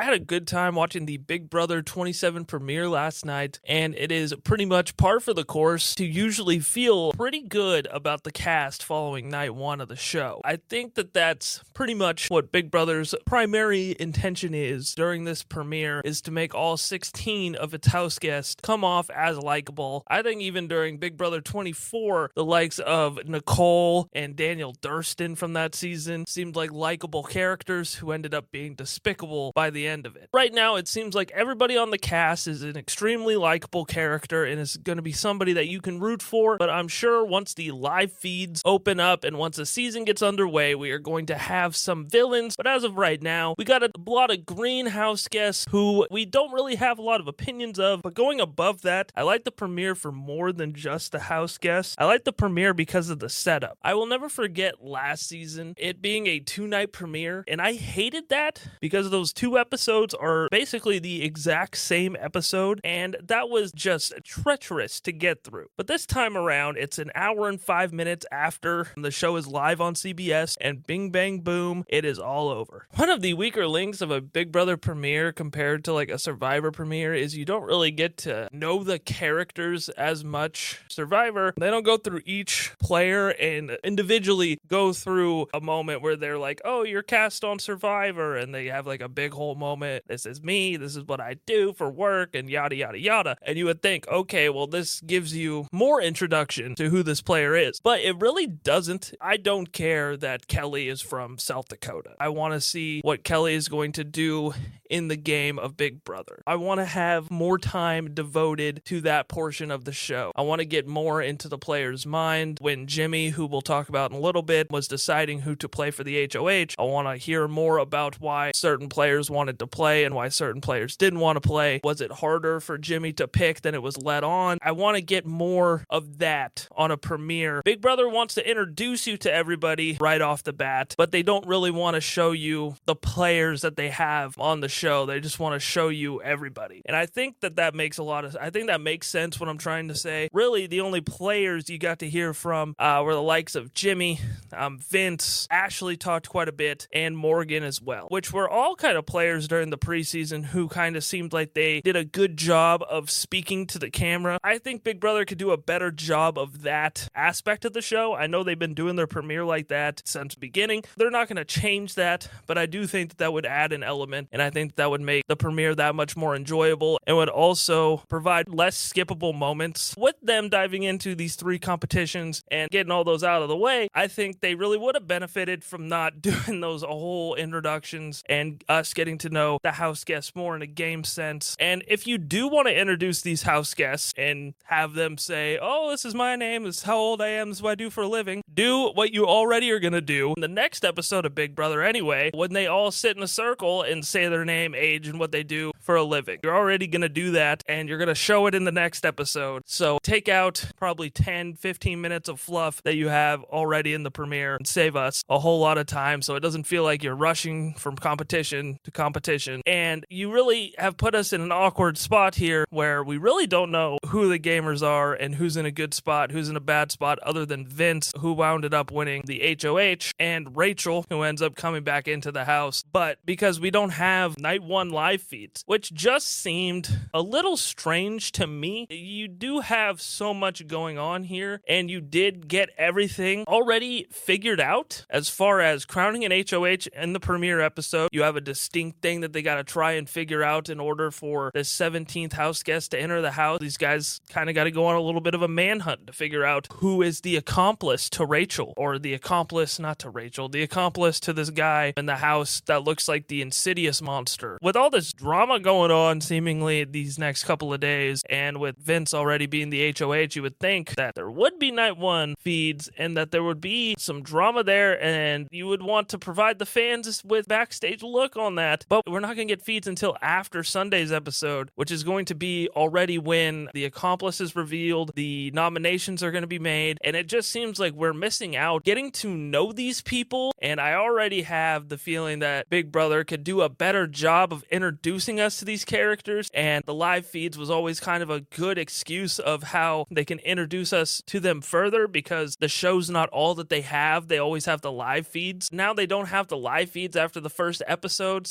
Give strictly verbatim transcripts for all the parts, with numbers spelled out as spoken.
had a good time watching the Big Brother twenty-seven premiere last night, and it is pretty much par for the course to usually feel pretty good about the cast following night one of the show. I think that that's pretty much what Big Brother's primary intention is during this premiere, is to make all sixteen of its house guests come off as likable. I think even during Big Brother twenty-four, the likes of Nicole and Daniel Durston from that season seemed like likable characters who ended up being despicable by the end of it. Right now, it seems like everybody on the cast is an extremely likable character and is going to be somebody that you can root for, but I'm sure once the live feeds open up and once the season gets underway, we are going to have some villains. But as of right now, we got a lot of greenhouse guests who we don't really have a lot of opinions of, but going above that, I like the premiere for more than just the house guests. I like the premiere because of the setup. I will never forget last season, it being a two-night premiere, and I hated that because those two episodes are basically the exact same episode, and that was just treacherous to get through. But this time around, it's an hour and five minutes after the show is live on C B S, and bing bang boom, it is all over. One of the weaker links of a Big Brother premiere compared to like a Survivor premiere is you don't really get to know the characters as much. Survivor, they don't go through each player and individually go through a moment where they're like, oh, you're cast on Survivor, and they have like a big whole moment. This is me, this is what I do for work, and yada yada yada. And you would think, okay, well, this gives you more introduction to who this player is, but it really doesn't. I don't care that Kelly is from South Dakota. I want to see what Kelly is going to do in the game of Big Brother. I want to have more time devoted to that portion of the show. I want to get more into the player's mind. When Jimmy, who we'll talk about in a little bit, was deciding who to play for the H O H, I want to hear more about why certain players wanted to play and why certain players didn't want to play. Was it harder for Jimmy to pick than it was let on? I want to get more of that on a premiere. Big Brother wants to introduce you to everybody right off the bat, but they don't really want to show you the players that they have on the show. They just want to show you everybody. And I think that that makes a lot of, I think that makes sense what I'm trying to say. Really, the only players you got to hear from uh, were the likes of Jimmy, um, Vince, Ashley talked quite a bit, and Morgan as well, which were all kind of players during the preseason who kind of seemed like they did a good job of speaking to the camera. I think Big Brother could do a better job of that aspect of the show. I know they've been doing their premiere like that since the beginning. They're not going to change that, but I do think that that would add an element, and I think that would make the premiere that much more enjoyable and would also provide less skippable moments. With them diving into these three competitions and getting all those out of the way, I think they really would have benefited from not doing those whole introductions and us getting to know the house guests more in a game sense. And if you do want to introduce these house guests and have them say, oh, this is my name, this is how old I am, this is what I do for a living, do what you already are going to do in the next episode of Big Brother anyway, when they all sit in a circle and say their name, age, and what they do for a living. You're already going to do that, and you're going to show it in the next episode. So take out probably ten, fifteen minutes of fluff that you have already in the premiere and save us a whole lot of time so it doesn't feel like you're rushing from competition to competition. And you really have put us in an awkward spot here where we really don't know who the gamers are and who's in a good spot, who's in a bad spot, other than Vince, who wound up winning the H O H, and Rachel, who ends up coming back into the house. But because we don't have night one live feeds, which just seemed a little strange to me, you do have so much going on here, and you did get everything already figured out as far as crowning an H O H in the premiere episode. You have a distinct thing that they got to try and figure out in order for the seventeenth house guest to enter the house. These guys kind of got to go on a little bit of a manhunt to figure out who is the accomplice to Rachel, or the accomplice, not to Rachel, the accomplice to this guy in the house that looks like the Insidious monster. With all this drama going on seemingly these next couple of days, and with Vince already being the H O H, you would think that there would be night one feeds and that there would be some drama there, and you would want to provide the fans with backstage look on that. But we're not going to get feeds until after Sunday's episode, which is going to be already when the accomplice is revealed, the nominations are going to be made, and it just seems like we're missing out getting to know these people. And I already have the feeling that Big Brother could do a better job of introducing us to these characters, and the live feeds was always kind of a good excuse of how they can introduce us to them further, because the show's not all that they have. They always have the live feeds. Now they don't have the live feeds after the first episode, so now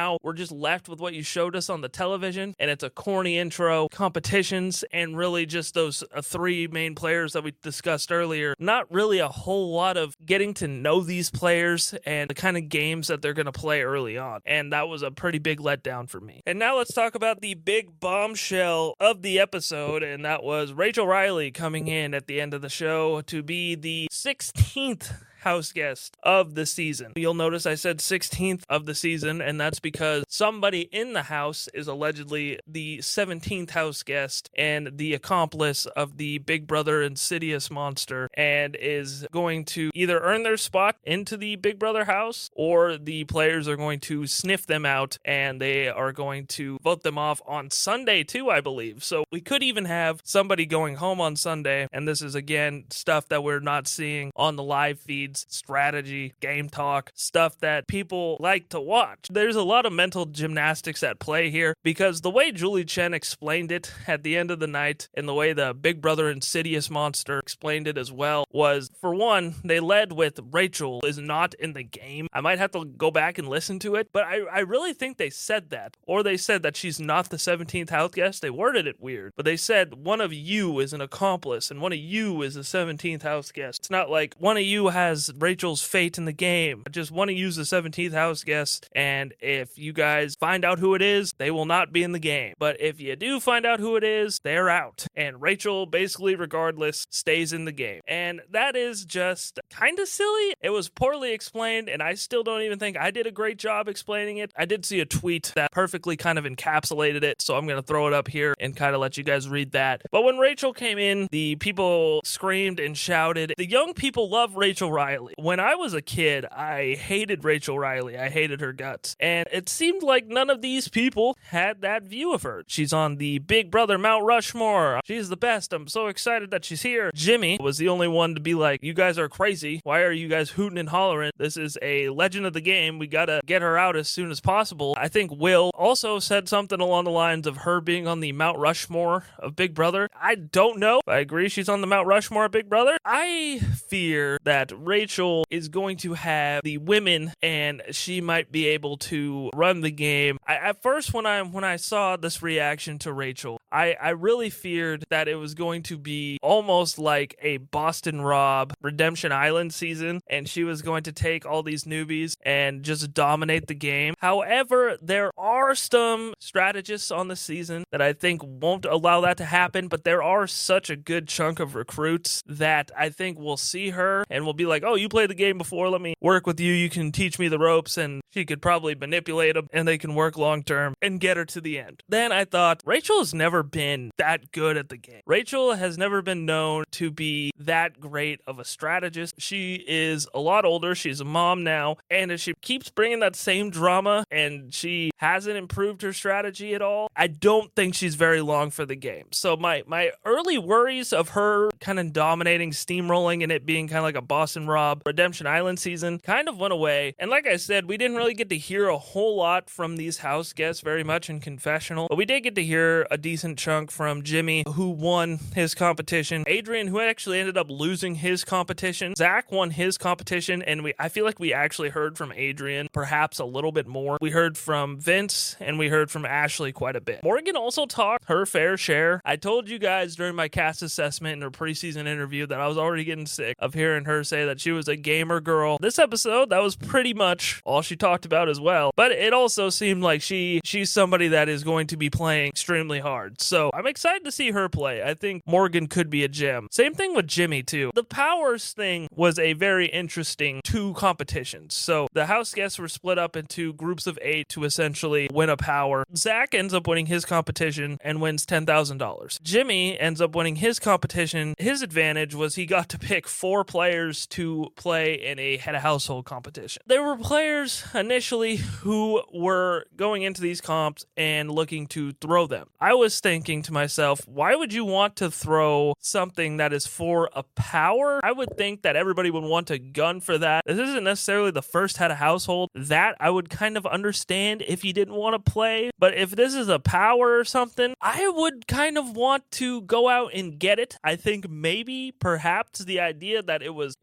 now we're just left with what you showed us on the television, and it's a corny intro, competitions, and really just those uh, three main players that we discussed earlier. Not really a whole lot of getting to know these players and the kind of games that they're going to play early on, and that was a pretty big letdown for me. And now let's talk about the big bombshell of the episode, and that was Rachel Riley coming in at the end of the show to be the sixteenth house guest of the season. You'll notice I said sixteenth of the season, and that's because somebody in the house is allegedly the seventeenth house guest and the accomplice of the Big Brother Insidious monster, and is going to either earn their spot into the Big Brother house, or the players are going to sniff them out and they are going to vote them off on Sunday too, I believe. So we could even have somebody going home on Sunday, and this is again stuff that we're not seeing on the live feeds. Strategy, game talk, stuff that people like to watch. There's a lot of mental gymnastics at play here, because the way Julie Chen explained it at the end of the night, and the way the Big Brother Insidious monster explained it as well, was, for one, they led with Rachel is not in the game. I might have to go back and listen to it, but I, I really think they said that. Or they said that she's not the seventeenth house guest. They worded it weird, but they said one of you is an accomplice and one of you is the seventeenth house guest. It's not like one of you has Rachel's fate in the game. I just want to use the seventeenth house guest, and if you guys find out who it is, they will not be in the game. But if you do find out who it is, they're out. And Rachel, basically regardless, stays in the game. And that is just kind of silly. It was poorly explained, and I still don't even think I did a great job explaining it. I did see a tweet that perfectly kind of encapsulated it, so I'm going to throw it up here and kind of let you guys read that. But when Rachel came in, the people screamed and shouted. The young people love Rachel Riley. When I was a kid, I hated Rachel Riley. I hated her guts. And it seemed like none of these people had that view of her. She's on the Big Brother Mount Rushmore. She's the best. I'm so excited that she's here. Jimmy was the only one to be like, you guys are crazy. Why are you guys hooting and hollering? This is a legend of the game. We gotta get her out as soon as possible. I think Will also said something along the lines of her being on the Mount Rushmore of Big Brother. I don't know. I agree she's on the Mount Rushmore of Big Brother. I fear that Rachel is going to have the women, and she might be able to run the game. I, at first, when I when I saw this reaction to Rachel, I, I really feared that it was going to be almost like a Boston Rob Redemption Island season, and she was going to take all these newbies and just dominate the game. However, there are some strategists on the season that I think won't allow that to happen, but there are such a good chunk of recruits that I think we'll see her and we'll be like, oh, you played the game before, let me work with you, you can teach me the ropes, and she could probably manipulate them and they can work long term and get her to the end. Then I thought, Rachel has never been that good at the game. Rachel has never been known to be that great of a strategist. She is a lot older, she's a mom now, and if she keeps bringing that same drama and she hasn't improved her strategy at all, I don't think she's very long for the game. So my, my early worries of her kind of dominating, steamrolling, and it being kind of like a Boston Rob Redemption Island season kind of went away. And like I said, we didn't really get to hear a whole lot from these house guests very much in confessional, but we did get to hear a decent chunk from Jimmy, who won his competition, Adrian, who actually ended up losing his competition, Zach won his competition, and we I feel like we actually heard from Adrian perhaps a little bit more. We heard from Vince and we heard from Ashley quite a bit. Morgan also talked her fair share. I told you guys during my cast assessment in her preseason interview that I was already getting sick of hearing her say that she was a gamer girl. This episode, that was pretty much all she talked about as well. But it also seemed like she she's somebody that is going to be playing extremely hard. So I'm excited to see her play. I think Morgan could be a gem. Same thing with Jimmy too. The powers thing was a very interesting two competitions. So the house guests were split up into groups of eight to essentially win a power. Zach ends up winning his competition and wins ten thousand dollars. Jimmy ends up winning his competition. His advantage was he got to pick four players to play in a head of household competition. There were players initially who were going into these comps and looking to throw them. I was thinking to myself, why would you want to throw something that is for a power? I would think that everybody would want to gun for that. This isn't necessarily the first head of household. That I would kind of understand if you didn't want to play. But if this is a power or something, I would kind of want to go out and get it. I think maybe, perhaps, the idea that it was it was public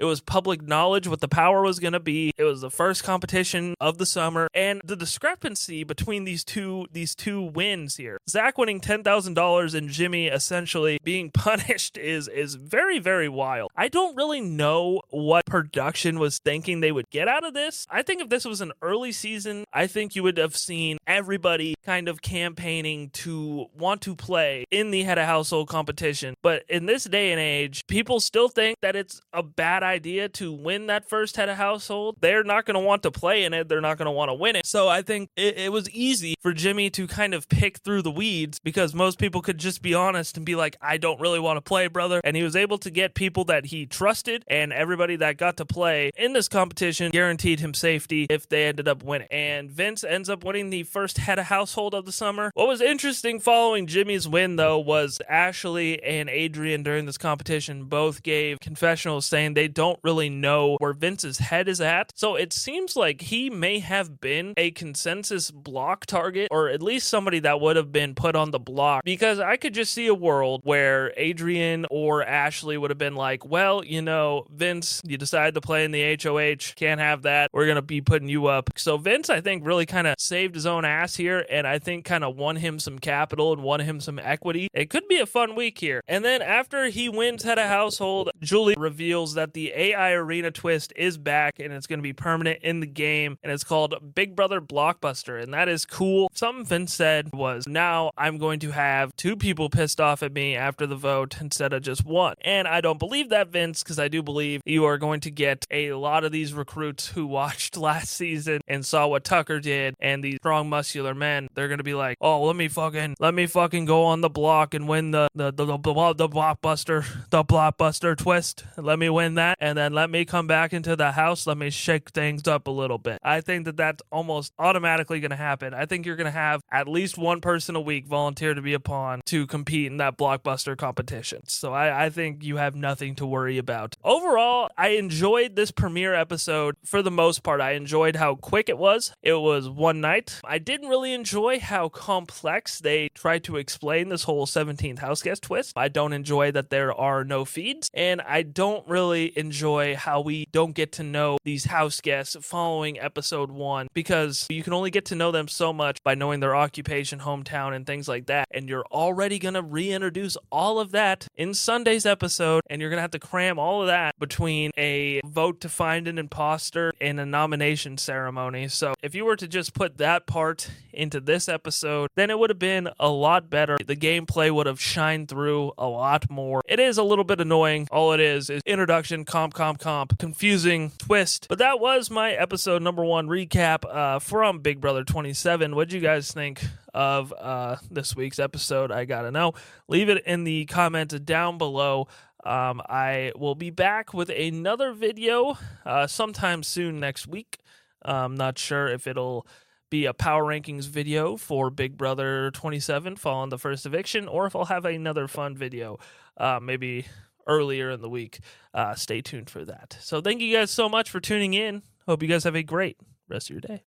public knowledge what the power was going to be. It was the first competition of the summer, and the discrepancy between these two these two wins here, Zach winning ten thousand dollars and Jimmy essentially being punished, is is very, very wild. I don't really know what production was thinking they would get out of this. I think if this was an early season, I think you would have seen everybody kind of campaigning to want to play in the head of household competition. But in this day and age, people still think that it's a bad idea to win that first head of household. They're not going to want to play in it. They're not going to want to win it. So I think it, it was easy for Jimmy to kind of pick through the weeds because most people could just be honest and be like, I don't really want to play, brother. And he was able to get people that he trusted, and everybody that got to play in this competition guaranteed him safety if they ended up winning. And Vince ends up winning the first head of household of the summer. What was interesting following Jimmy's win, though, was Ashley and Adrian during this competition both gave confessionals saying they don't really know where Vince's head is at. So it seems like he may have been a consensus block target, or at least somebody that would have been put on the block, because I could just see a world where Adrian or Ashley would have been like, well, you know, Vince, you decided to play in the H O H, can't have that, we're going to be putting you up. So Vince, I think, really kind of saved his own ass here, and I think kind of won him some capital and won him some equity. It could be a fun week here. And then after he wins head of household, Julie reveals that the A I Arena twist is back, and it's going to be permanent in the game, and it's called Big Brother Blockbuster, and that is cool. Something Vince said was, now I'm going to have two people pissed off at me after the vote instead of just one. And I don't believe that, Vince, because I do believe you are going to get a lot of these recruits who watched last season and saw what Tucker did, and these strong, muscular men, they're going to be like, oh, let me fucking, let me fucking go on the block and win the, the, the, the, the, the blockbuster, the blockbuster twist. Let me win that, and then let me come back into the house. Let me shake things up a little bit. I think that that's almost automatically going to happen. I think you're going to have at least one person a week volunteer to be a pawn to compete in that blockbuster competition. So I, I think you have nothing to worry about. Overall, I enjoyed this premiere episode for the most part. I enjoyed how quick it was. It was one night. I didn't really enjoy how complex they tried to explain this whole seventeenth house guest twist. I don't enjoy that there are no feeds, and I don't really enjoy how we don't get to know these house guests following episode one, because you can only get to know them so much by knowing their occupation, hometown, and things like that, and you're already going to reintroduce all of that in Sunday's episode, and you're going to have to cram all of that between a vote to find an imposter and a nomination ceremony. So if you were to just put that part into this episode, then it would have been a lot better. The gameplay would have shined through a lot more. It is a little bit annoying. All it is is introduction, comp, comp, comp, confusing twist. But that was my episode number one recap uh, from Big Brother twenty-seven. What'd you guys think of uh, this week's episode? I gotta know. Leave it in the comments down below. Um, I will be back with another video uh, sometime soon next week. I'm not sure if it'll be a power rankings video for Big Brother twenty-seven following the first eviction, or if I'll have another fun video uh, maybe earlier in the week. Uh, stay tuned for that. So thank you guys so much for tuning in. Hope you guys have a great rest of your day.